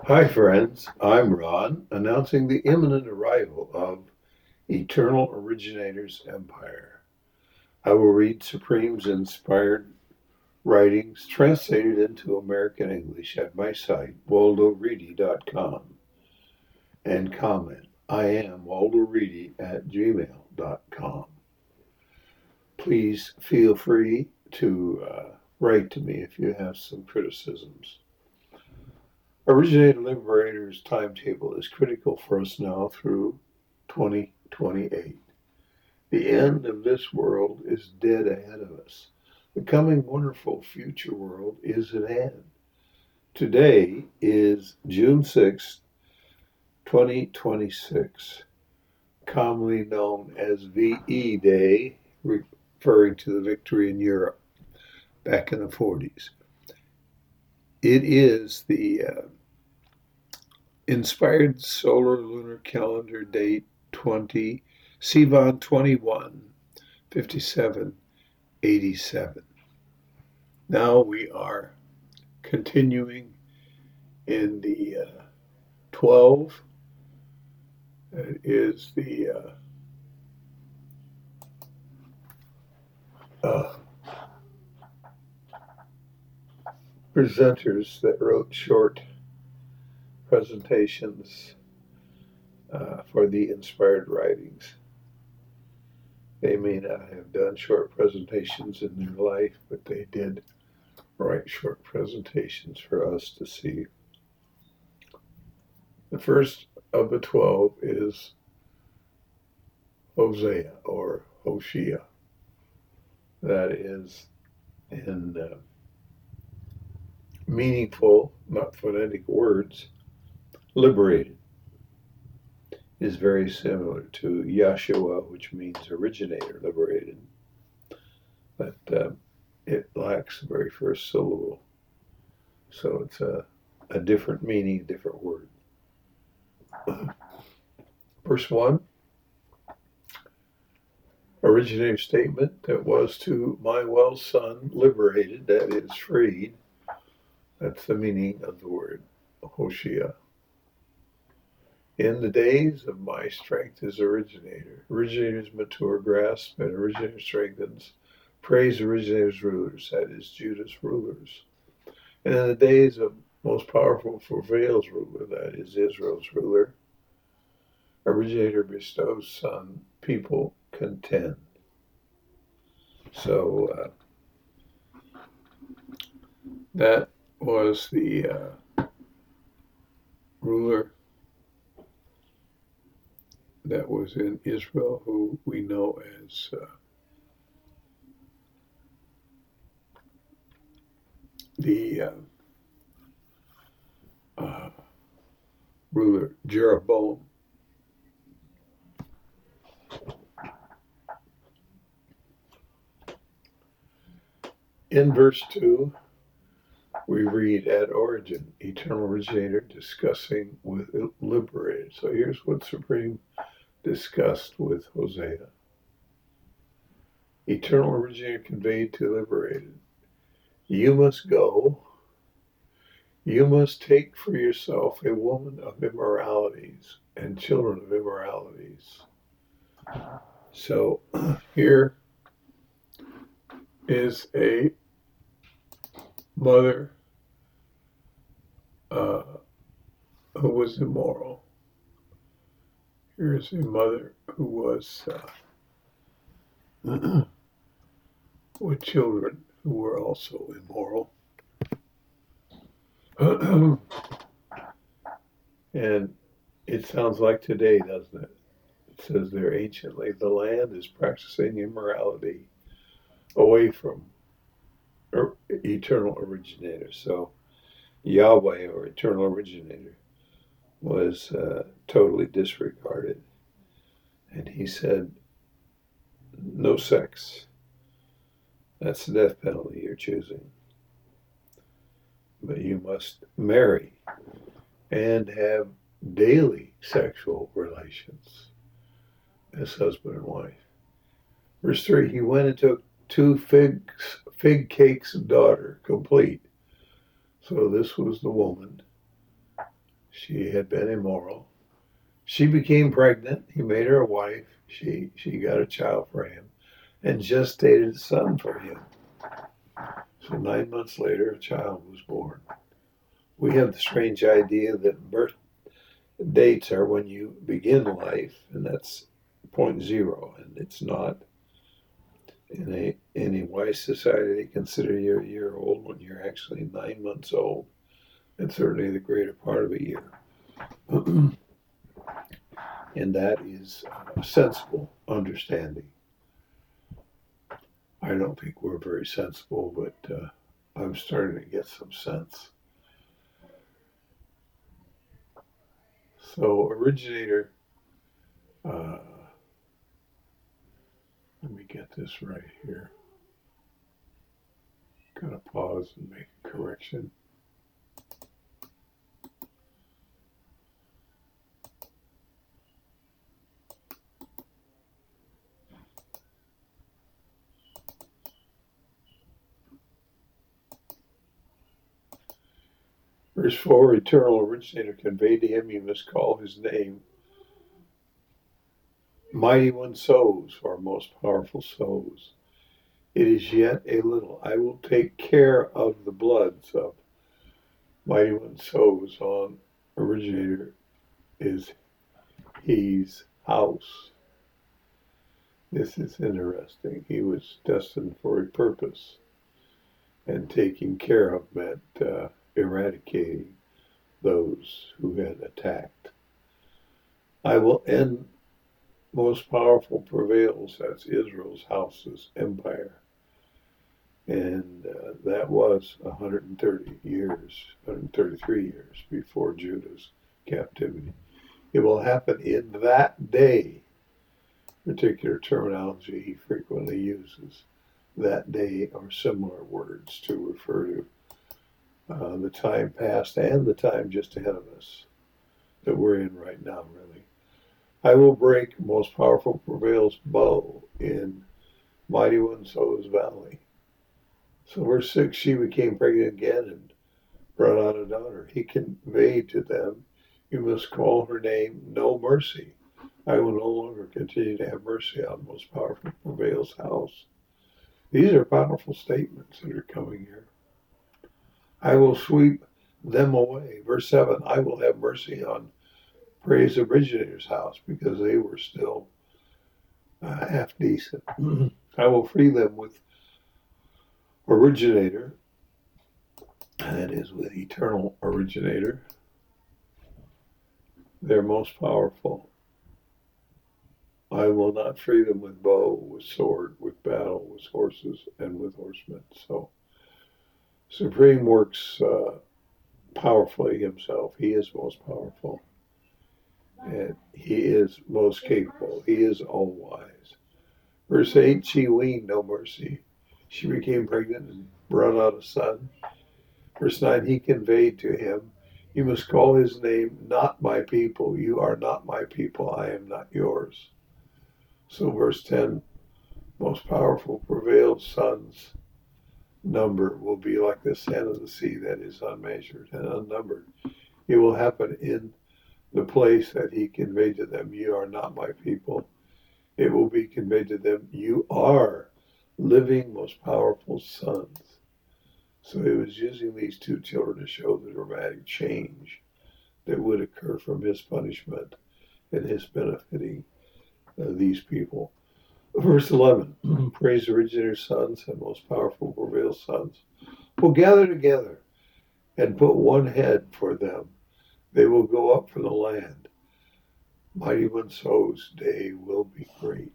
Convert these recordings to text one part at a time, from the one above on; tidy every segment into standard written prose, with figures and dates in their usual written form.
Hi, friends. I'm Ron, announcing the imminent arrival of Eternal Originator's Empire. I will read Supreme's inspired writings translated into American English at my site, waldoreedy.com, and comment. I am waldoreedy@gmail.com. Please feel free to write to me if you have some criticisms. Originator Liberator's timetable is critical for us now through 2028. The end of this world is dead ahead of us. The coming wonderful future world is at hand. Today is June 6th, 2026, commonly known as VE Day, referring to the victory in Europe back in the 40s. It is the inspired solar lunar calendar date 20 Sivan 215787. Now we are continuing in the 12. It is the presenters that wrote short presentations for the inspired writings. They may not have done short presentations in their life, but they did write short presentations for us to see. The first of the 12 is Hosea or Hoshea. That is in meaningful, not phonetic words, liberated. Is very similar to Yahshua, which means originator, liberated. But it lacks the very first syllable. So it's a different meaning, a different word. Verse 1, originator statement that was to my well son, liberated, that is freed. That's the meaning of the word Hoshea. In the days of my strength is originator. Originator's mature grasp, and originator strengthens. Praise originator's rulers, that is Judah's rulers. And in the days of most powerful prevails ruler, that is Israel's ruler, originator bestows son, people contend. So that was the ruler that was in Israel, who we know as the ruler Jeroboam. In verse 2, we read at origin, eternal originator discussing with liberated. So here's what Supreme discussed with Hosea. Eternal originator conveyed to liberated. You must go. You must take for yourself a woman of immoralities and children of immoralities. So here is a mother who was immoral. Here is a mother who was with children who were also immoral. And it sounds like today, doesn't it? It says there anciently, the land is practicing immorality away from eternal originator. So Yahweh, or eternal originator, was totally disregarded. And he said, no sex. That's the death penalty you're choosing. But you must marry and have daily sexual relations as husband and wife. Verse 3, he went and took 2 fig cakes of daughter, complete. So this was the woman She had been immoral. She became pregnant. He made her a wife. She got a child for him and gestated a son for him. So 9 months later, a child was born. We have the strange idea that birth dates are when you begin life, and that's point zero, and it's not. In a wise society, they consider you a year old when you're actually 9 months old, and certainly the greater part of a year. And that is a sensible understanding. I don't think we're very sensible, but I'm starting to get some sense. So, originator, uh, let me get this right here. Gotta pause and make a correction. Verse 4, eternal originator conveyed to him, you must call his name. Mighty one sows, or most powerful sows. It is yet a little. I will take care of the bloods of mighty one sows on originator is his house. This is interesting. He was destined for a purpose, and taking care of meant eradicating those who had attacked. I will end most powerful prevails. That's Israel's house's empire. And that was 133 years before Judah's captivity. It will happen in that day. Particular terminology he frequently uses. That day or similar words to refer to the time past and the time just ahead of us that we're in right now, really. I will break most powerful prevails bow in mighty one sows valley. So verse 6, she became pregnant again and brought out a daughter. He conveyed to them, you must call her name No Mercy. I will no longer continue to have mercy on most powerful prevails house. These are powerful statements that are coming here. I will sweep them away. Verse 7, I will have mercy on praise originator's house because they were still half decent. I will free them with originator, that is with eternal originator. They're most powerful. I will not free them with bow, with sword, with battle, with horses, and with horsemen. So Supreme works powerfully himself. He is most powerful. And he is most capable. He is all wise. Verse 8, she weaned no mercy. She became pregnant and brought out a son. Verse 9, he conveyed to him, you must call his name not my people. You are not my people. I am not yours. So verse 10, most powerful prevailed sons number will be like the sand of the sea that is unmeasured and unnumbered. It will happen in the place that he conveyed to them, you are not my people. It will be conveyed to them, you are living most powerful sons. So he was using these two children to show the dramatic change that would occur from his punishment and his benefiting these people. Verse 11, praise originator sons and most powerful prevail sons will gather together and put one head for them. They will go up from the land. Mighty one sows, day will be great.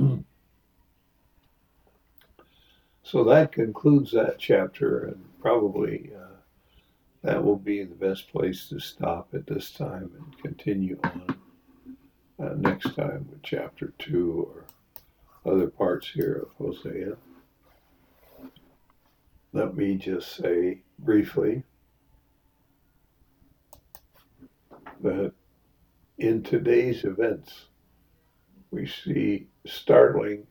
So that concludes that chapter, and probably that will be the best place to stop at this time and continue on next time with chapter 2 or other parts here of Hosea. Let me just say briefly that in today's events, we see startling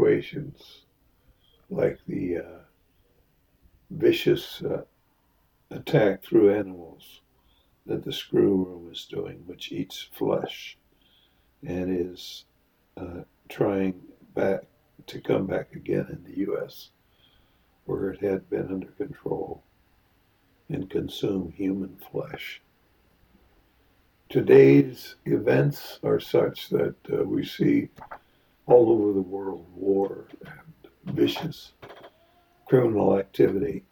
situations like the vicious attack through animals that the screw worm is doing, which eats flesh and is trying back to come back again in the U.S., where it had been under control, and consume human flesh. Today's events are such that we see all over the world war and vicious criminal activity.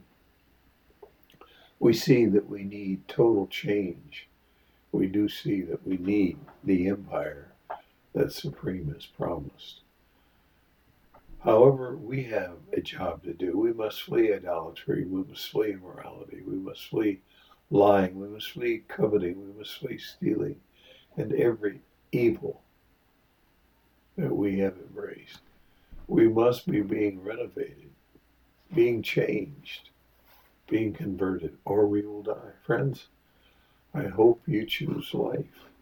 We see that we need total change. We do see that we need the empire that Supreme has promised. However, we have a job to do. We must flee idolatry. We must flee immorality. We must flee lying. We must flee coveting. We must flee stealing and every evil that we have embraced. We must be being renovated, being changed, being converted, or we will die. Friends, I hope you choose life.